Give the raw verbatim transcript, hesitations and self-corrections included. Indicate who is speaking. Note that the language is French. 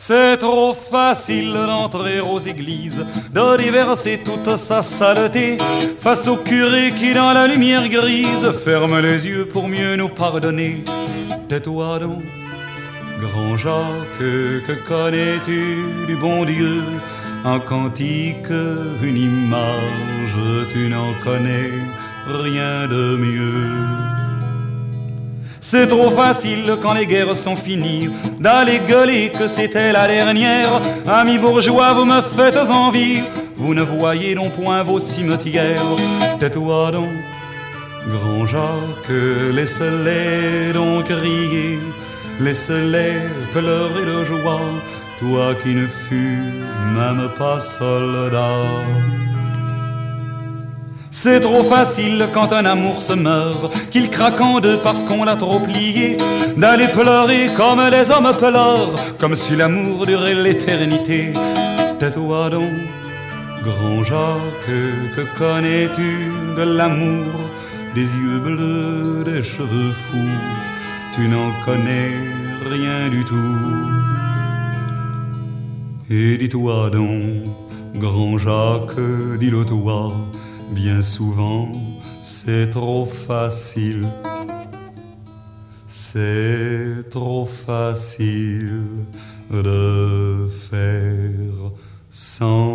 Speaker 1: C'est trop facile d'entrer aux églises, de déverser toute sa saleté face au curé qui dans la lumière grise ferme les yeux pour mieux nous pardonner. Tais-toi donc, grand Jacques, que connais-tu du bon Dieu? Un cantique, une image, tu n'en connais rien de mieux. C'est trop facile quand les guerres sont finies d'aller gueuler que c'était la dernière. Amis bourgeois, vous me faites envie, vous ne voyez non point vos cimetières. Tais-toi donc, grand Jacques, laisse-les donc crier, laisse-les pleurer de joie, toi qui ne fus même pas soldat. C'est trop facile quand un amour se meurt, qu'il craque en deux parce qu'on l'a trop plié, d'aller pleurer comme les hommes pleurent, comme si l'amour durait l'éternité. Tais-toi donc, grand Jacques, que connais-tu de l'amour? Des yeux bleus, des cheveux fous, tu n'en connais rien du tout. Et dis-toi donc, grand Jacques, dis-le toi, bien souvent, c'est trop facile, c'est trop facile de faire sans